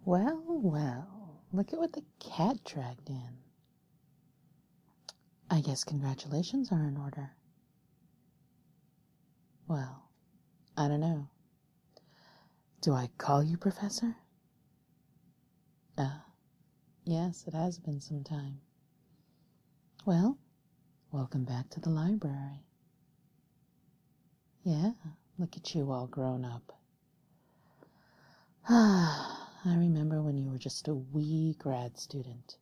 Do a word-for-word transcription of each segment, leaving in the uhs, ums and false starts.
Well, well, look at what the cat dragged in. I guess congratulations are in order. Well, I don't know. Do I call you Professor? Ah, uh, yes, it has been some time. Well, welcome back to the library. Yeah, look at you all grown up. Ah, I remember when you were just a wee grad student.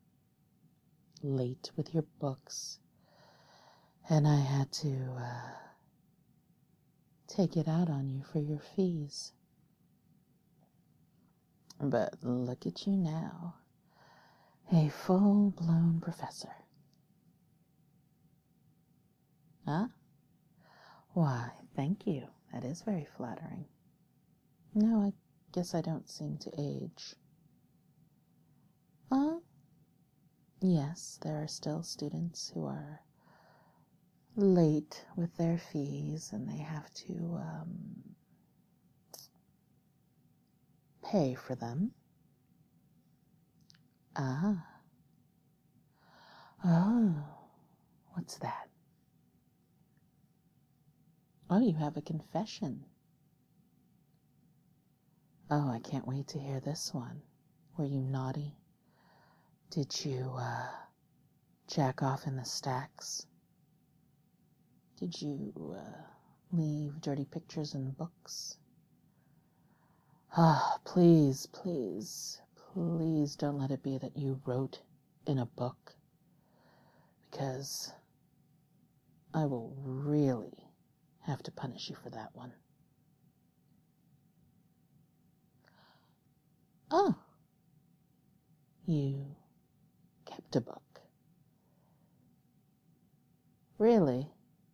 Late with your books. And I had to, uh, take it out on you for your fees. But look at you now. A full-blown professor. Huh? Why, thank you. That is very flattering. No, I guess I don't seem to age. Uh, yes, there are still students who are late with their fees and they have to um, pay for them. Ah. Oh, what's that? Oh, you have a confession. Oh, I can't wait to hear this one. Were you naughty? Did you, uh, jack off in the stacks? Did you, uh, leave dirty pictures in books? Ah, please, please, please don't let it be that you wrote in a book, because I will really have to punish you for that one. Oh, you kept a book. Really?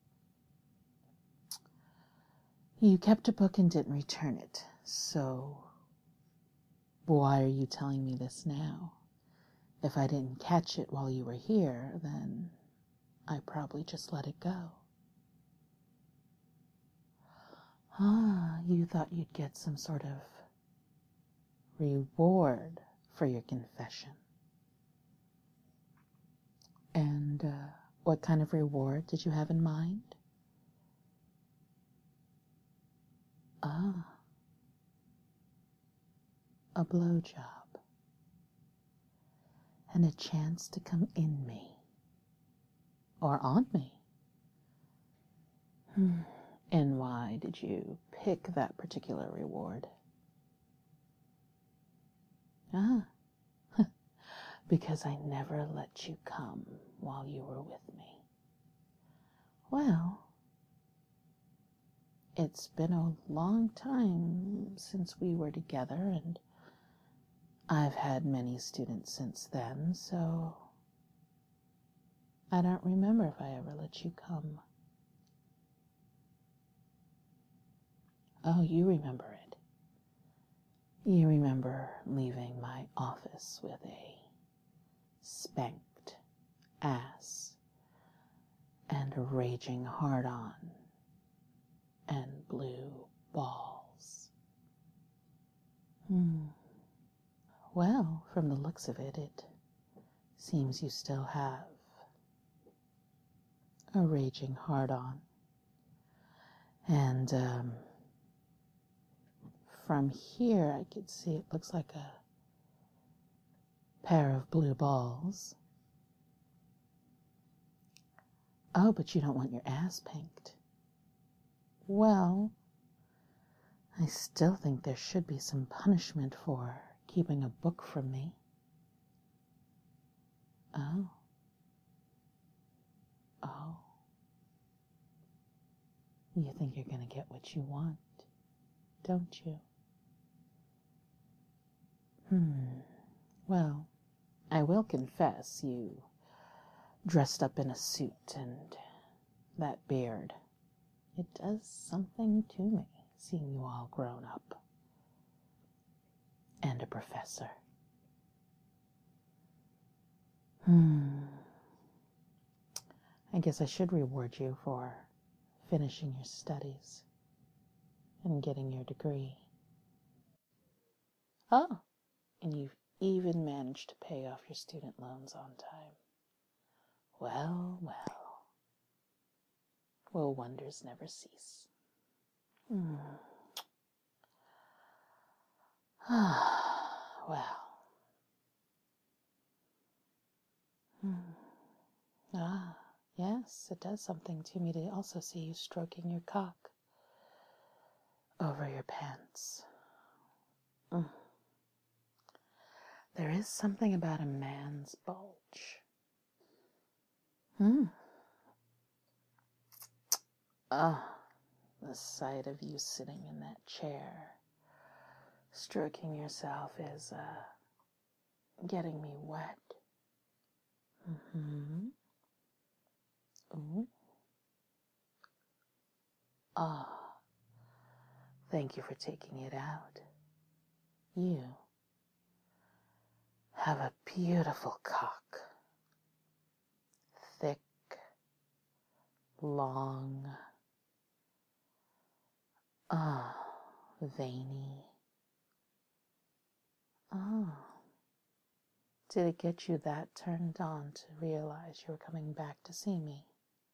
You kept a book and didn't return it, so why are you telling me this now? If I didn't catch it while you were here, then I probably just let it go. Ah, you thought you'd get some sort of reward for your confession. And uh, what kind of reward did you have in mind? Ah, a blowjob. And a chance to come in me. Or on me. Hmm. And why did you pick that particular reward? Ah, because I never let you come while you were with me. Well, it's been a long time since we were together, and I've had many students since then, so I don't remember if I ever let you come. Oh, you remember it. You remember leaving my office with a spanked ass and a raging hard-on and blue balls. Hmm. Well, from the looks of it, it seems you still have a raging hard-on. And um, from here, I could see it looks like a pair of blue balls. Oh, but you don't want your ass pinked. Well, I still think there should be some punishment for keeping a book from me. Oh. Oh. You think you're going to get what you want, don't you? Hmm. Well, I will confess you dressed up in a suit and that beard. It does something to me, seeing you all grown up. And a professor. Hmm. I guess I should reward you for finishing your studies and getting your degree. Oh, And you've even managed to pay off your student loans on time. Well, well. Will wonders never cease? Hmm. Well. Hmm. Ah, yes, it does something to me to also see you stroking your cock over your pants. Mm. There is something about a man's bulge. Hmm. Ah, the sight of you sitting in that chair, stroking yourself, is uh, getting me wet. Mm-hmm. Ooh. Ah, thank you for taking it out. You have a beautiful cock. Thick, long, ah, veiny. Ah, did it get you that turned on to realize you were coming back to see me?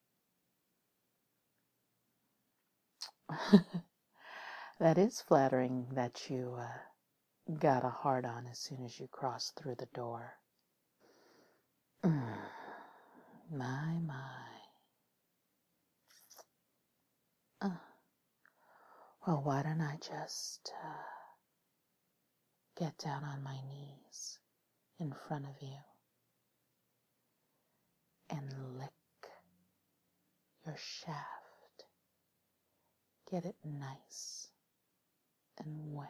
That is flattering that you uh, got a hard on as soon as you crossed through the door. Mm. My, my. Uh, well, why don't I just uh, get down on my knees in front of you and lick your shaft. Get it nice and wet.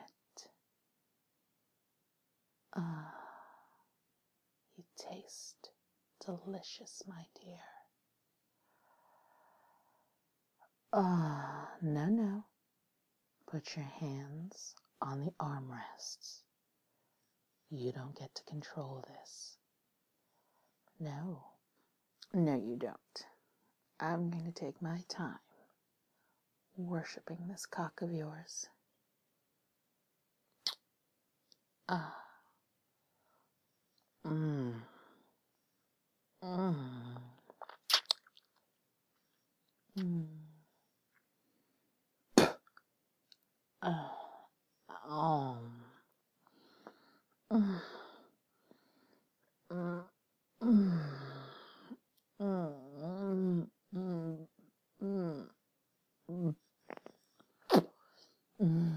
Ah, you taste delicious, my dear. Ah, no, no. Put your hands on the armrests. You don't get to control this. No. No, you don't. I'm going to take my time worshipping this cock of yours. Ah. Mmm. Mmm. Mmm. Ah. Oh. Mm. Mm. Mm. Mm. Mm. Mm. Mm. Mm.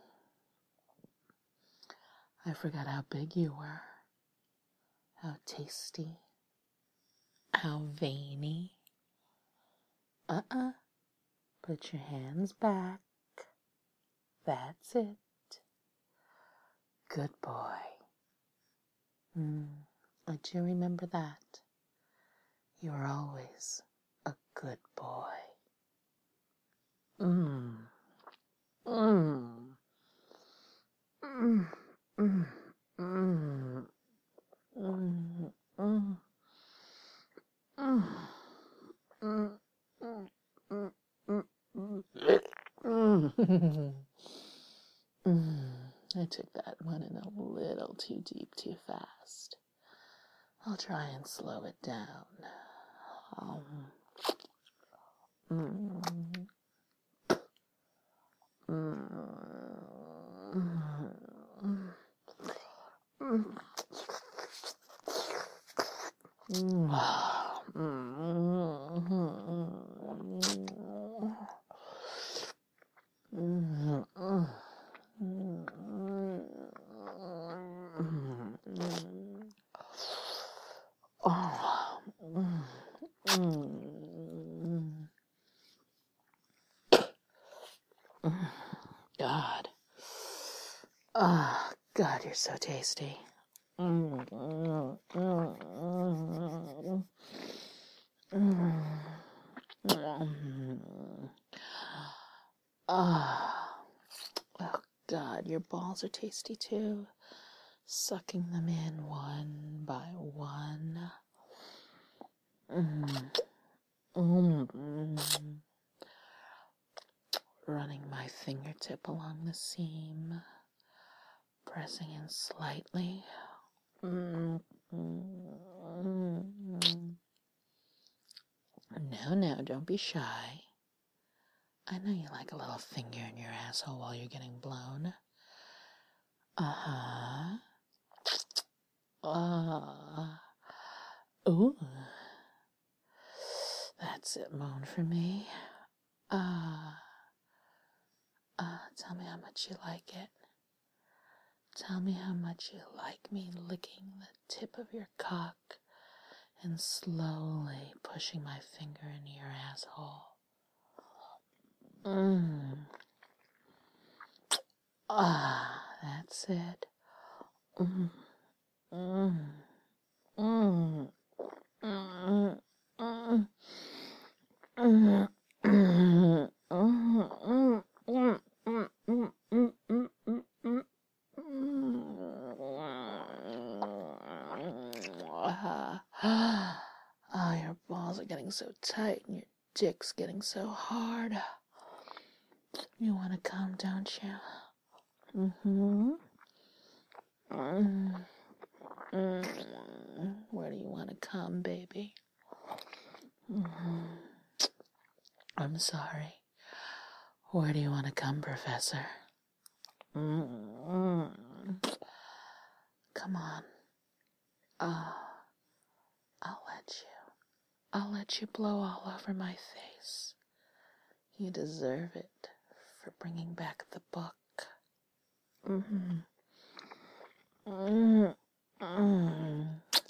I forgot how big you were, how tasty, how veiny. Uh-uh. Put your hands back. That's it. Good boy. Mm. I do remember that. You were always a good boy. Mmm. Mmm. Mmm. Mmm. Mmm. Mmm. Mmm. Mmm. Mmm. Mmm. Mmm. Mmm. Mm, I took that one in a little too deep too fast. I'll try and slow it down. Um, mm, mm, mm, mm, mm, oh, mm, mm, God. Oh, God, you're so tasty. Mm, mm, mm, mm, mm, mm. Ah, oh, God, your balls are tasty too. Sucking them in one by one. Mm, mm, mm. Running my fingertip along the seam, pressing in slightly. Mm, mm, mm, mm. No, no, don't be shy. I know you like a little finger in your asshole while you're getting blown. Uh-huh. Uh, ooh. That's it, moan for me. Uh, uh, tell me how much you like it. Tell me how much you like me licking the tip of your cock and slowly pushing my finger into your asshole. Mmm. Ah, that's it. Mmm. Mmm. Mmm. Mmm. Mmm. Mmm. Mmm. Mmm. Mmm. Mmm. Mmm. Mmm. Oh, your balls are getting so tight and your dick's getting so hard. You want to come, don't you? Mm-hmm. Mm. Mm. Where do you want to come, baby? Mm-hmm. I'm sorry. Where do you want to come, Professor? Mm-hmm. Come on. Oh, I'll let you. I'll let you blow all over my face. You deserve it for bringing back the book. Mm-hmm. Mm-hmm.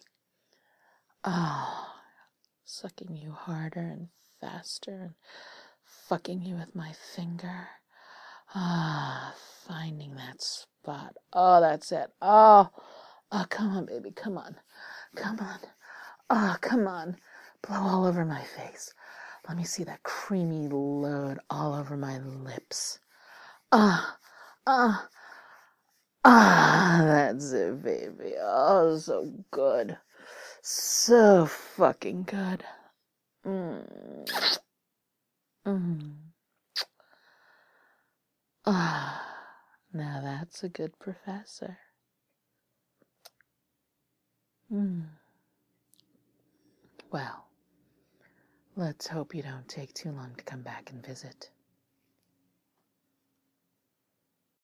Oh, sucking you harder and faster and fucking you with my finger. Ah, finding that spot. Oh, that's it. Oh, oh, come on, baby. Come on. Come on. Oh, come on. Blow all over my face. Let me see that creamy load all over my lips. Ah, ah, ah, that's it, baby. Oh, so good. So fucking good. Mm. Mm. Ah, now that's a good professor. Mm. Well, let's hope you don't take too long to come back and visit.